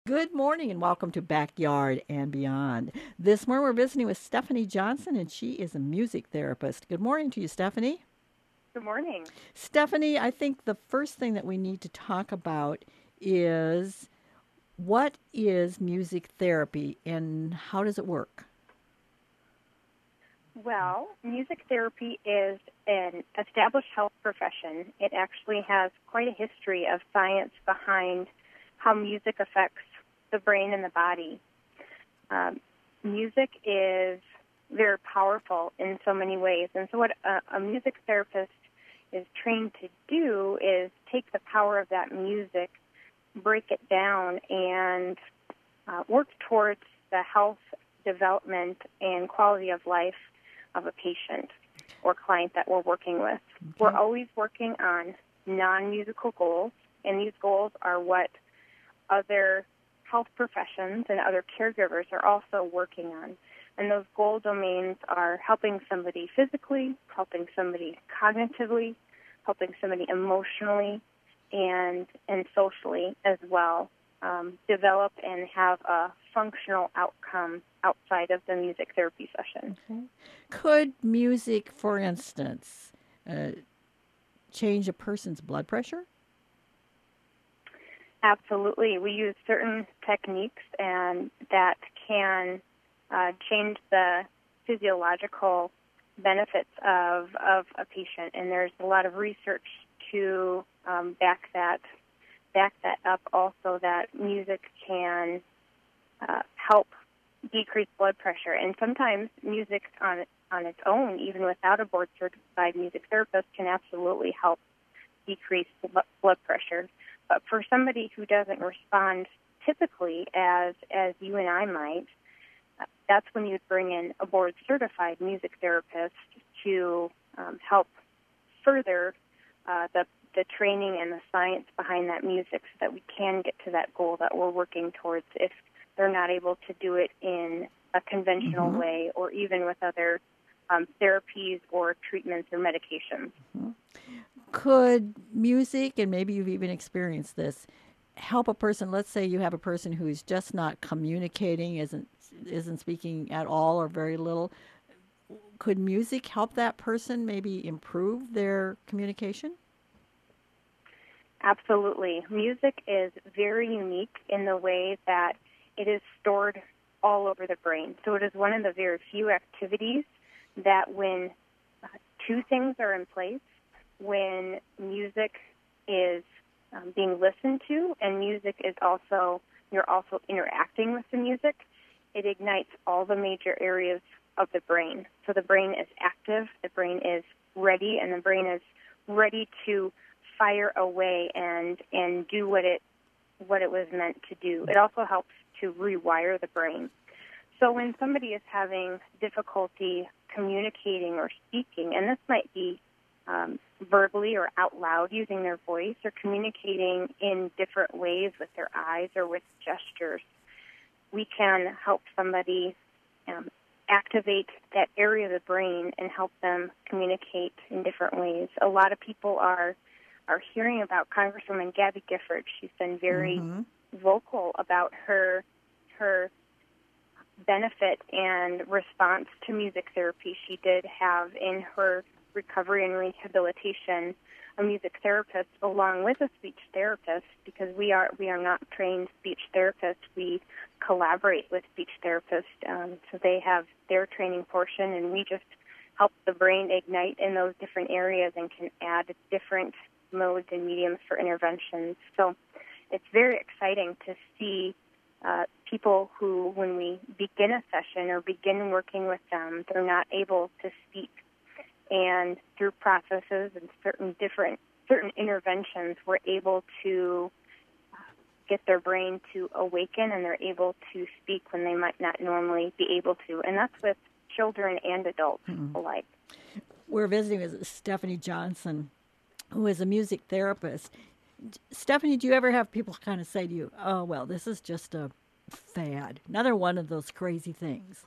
Good morning and welcome to Backyard and Beyond. This morning we're visiting with Stephanie Johnson, and she is a music therapist. Good morning to you, Stephanie. Good morning. Stephanie, I think the first thing that we need to talk about is what is music therapy and how does it work? Well, music therapy is an established health profession. It actually has quite a history of science behind how music affects the brain and the body. Music is very powerful in so many ways. And so what a music therapist is trained to do is take the power of that music, break it down, and work towards the health, development, and quality of life of a patient or client that we're working with. Okay. We're always working on non-musical goals, and these goals are what other health professions and other caregivers are also working on. And those goal domains are helping somebody physically, helping somebody cognitively, helping somebody emotionally, and socially as well, develop and have a functional outcome outside of the music therapy session. Okay. Could music, for instance, change a person's blood pressure? Absolutely. We use certain techniques and that can change the physiological benefits of a patient, and there's a lot of research to back that up also, that music can help decrease blood pressure. And sometimes music on its own, even without a board-certified music therapist, can absolutely help decrease blood pressure. But for somebody who doesn't respond typically as you and I might, that's when you'd bring in a board-certified music therapist to help further the training and the science behind that music so that we can get to that goal that we're working towards if they're not able to do it in a conventional way or even with other therapies or treatments or medications. Could music, and maybe you've even experienced this, help a person? Let's say you have a person who's just not communicating, isn't speaking at all or very little. Could music help that person maybe improve their communication? Absolutely. Music is very unique in the way that it is stored all over the brain. So it is one of the very few activities that when two things are in place, when music is being listened to and music is you're also interacting with the music, it ignites all the major areas of the brain. So the brain is active, the brain is ready, and the brain is ready to fire away and do what it was meant to do. It also helps to rewire the brain. So when somebody is having difficulty communicating or speaking, and this might be verbally or out loud using their voice or communicating in different ways with their eyes or with gestures, we can help somebody activate that area of the brain and help them communicate in different ways. A lot of people are hearing about Congresswoman Gabby Gifford. She's been very vocal about her benefit and response to music therapy. She did have in her recovery and rehabilitation a music therapist along with a speech therapist, because we are not trained speech therapists. We collaborate with speech therapists, so they have their training portion, and we just help the brain ignite in those different areas and can add different modes and mediums for interventions. So it's very exciting to see people who, when we begin a session or begin working with them, they're not able to speak. And through processes and certain interventions, we're able to get their brain to awaken, and they're able to speak when they might not normally be able to. And that's with children and adults alike. We're visiting with Stephanie Johnson, who is a music therapist. Stephanie, do you ever have people kind of say to you, oh, well, this is just a fad, another one of those crazy things?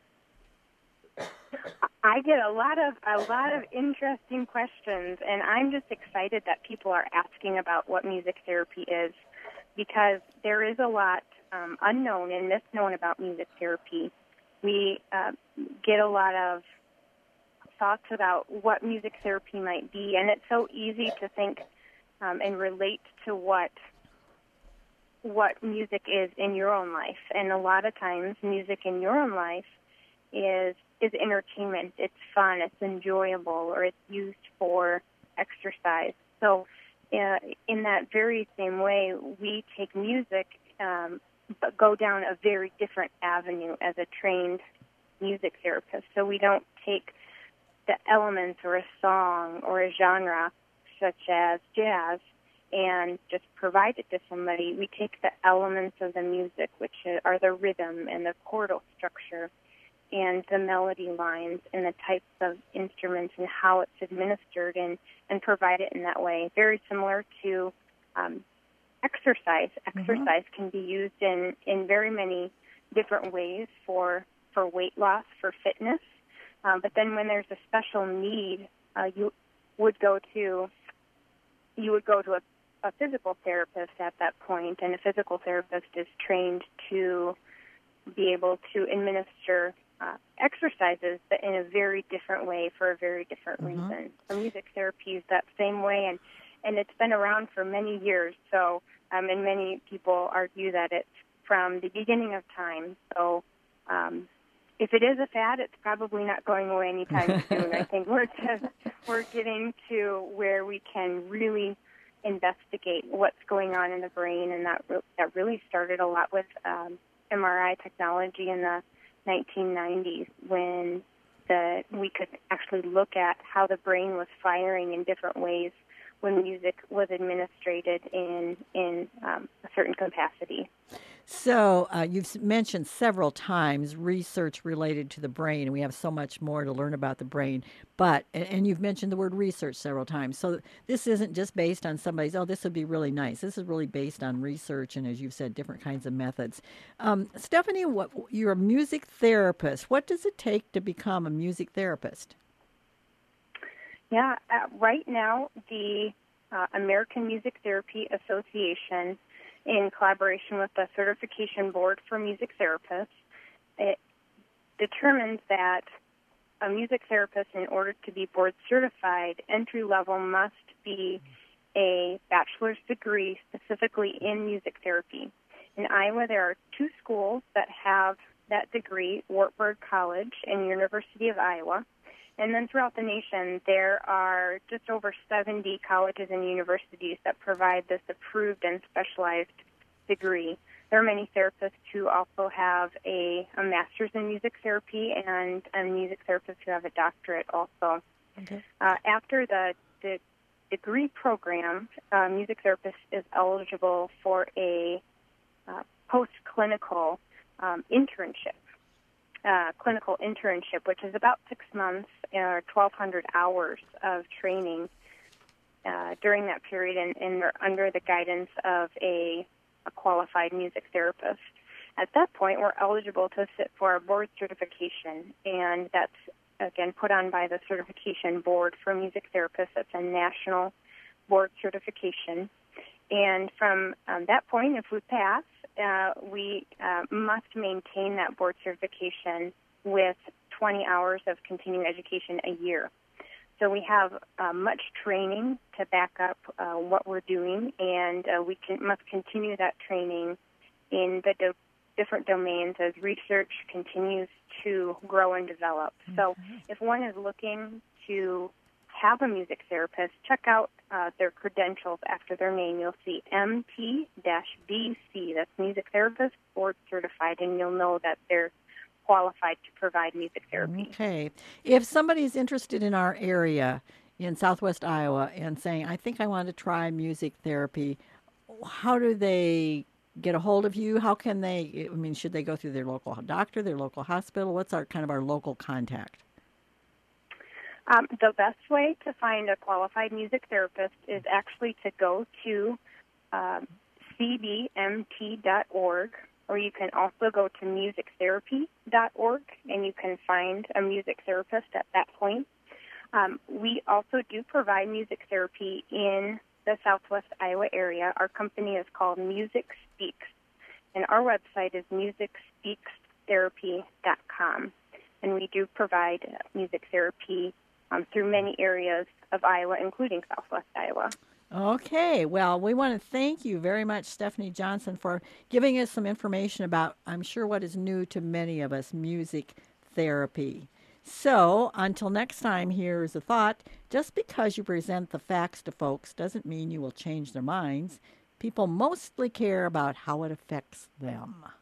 I get a lot of interesting questions, and I'm just excited that people are asking about what music therapy is, because there is a lot unknown and misknown about music therapy. We get a lot of thoughts about what music therapy might be, and it's so easy to think and relate to what music is in your own life. And a lot of times, music in your own life is entertainment. It's fun. It's enjoyable, or it's used for exercise. So, in that very same way, we take music, but go down a very different avenue as a trained music therapist. So we don't take the elements or a song or a genre such as jazz and just provide it to somebody. We take the elements of the music, which are the rhythm and the chordal structure and the melody lines and the types of instruments and how it's administered, and provide it in that way. Very similar to exercise. Exercise can be used in very many different ways for weight loss, for fitness. But then when there's a special need, you would go to a physical therapist at that point, and a physical therapist is trained to be able to administer exercises, but in a very different way for a very different reason. So music therapy is that same way, and it's been around for many years. So, and many people argue that it's from the beginning of time. So, if it is a fad, it's probably not going away anytime soon. I think we're getting to where we can really investigate what's going on in the brain, and that really started a lot with MRI technology in the 1990s, when we could actually look at how the brain was firing in different ways when music was administered in a certain capacity. So you've mentioned several times research related to the brain, and we have so much more to learn about the brain. And you've mentioned the word research several times. So this isn't just based on somebody's, this would be really nice. This is really based on research and, as you've said, different kinds of methods. Stephanie, you're a music therapist. What does it take to become a music therapist? Yeah, right now the American Music Therapy Association, in collaboration with the Certification Board for Music Therapists, it determines that a music therapist, in order to be board certified, entry level must be a bachelor's degree specifically in music therapy. In Iowa, there are two schools that have that degree, Wartburg College and University of Iowa. And then throughout the nation, there are just over 70 colleges and universities that provide this approved and specialized degree. There are many therapists who also have a master's in music therapy, and music therapists who have a doctorate also. Okay. After the degree program, music therapist is eligible for a post-clinical internship. Clinical internship, which is about 6 months or 1,200 hours of training during that period, and they're under the guidance of a qualified music therapist. At that point, we're eligible to sit for a board certification, and that's, again, put on by the Certification Board for Music Therapists. That's a national board certification. And from that point, if we pass, we must maintain that board certification with 20 hours of continuing education a year. So we have much training to back up what we're doing, and we must continue that training in the different domains as research continues to grow and develop. Mm-hmm. So if one is looking to have a music therapist, check out their credentials after their name. You'll see MT-BC, that's music therapist, board certified, and you'll know that they're qualified to provide music therapy. Okay. If somebody's interested in our area in Southwest Iowa and saying, I think I want to try music therapy, how do they get a hold of you? How can they, should they go through their local doctor, their local hospital? What's our local contact? The best way to find a qualified music therapist is actually to go to cbmt.org, or you can also go to musictherapy.org, and you can find a music therapist at that point. We also do provide music therapy in the Southwest Iowa area. Our company is called Music Speaks, And our website is musicspeakstherapy.com. And we do provide music therapy through many areas of Iowa, including Southwest Iowa. Okay, well, we want to thank you very much, Stephanie Johnson, for giving us some information about, I'm sure, what is new to many of us, music therapy. So, until next time, here's a thought. Just because you present the facts to folks doesn't mean you will change their minds. People mostly care about how it affects them.